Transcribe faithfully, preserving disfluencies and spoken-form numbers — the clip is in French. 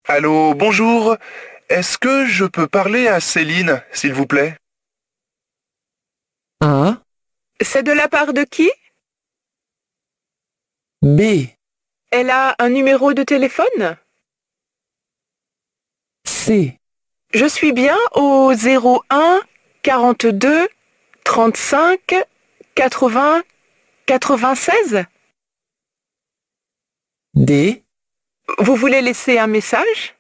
Allô, bonjour. Est-ce que je peux parler à Céline, s'il vous plaît? A, C'est de la part de qui? B, Elle a un numéro de téléphone? C, Je suis bien au zéro un quarante-deux trente-cinq quatre-vingts quatre-vingt-seize? D, Vous voulez laisser un message?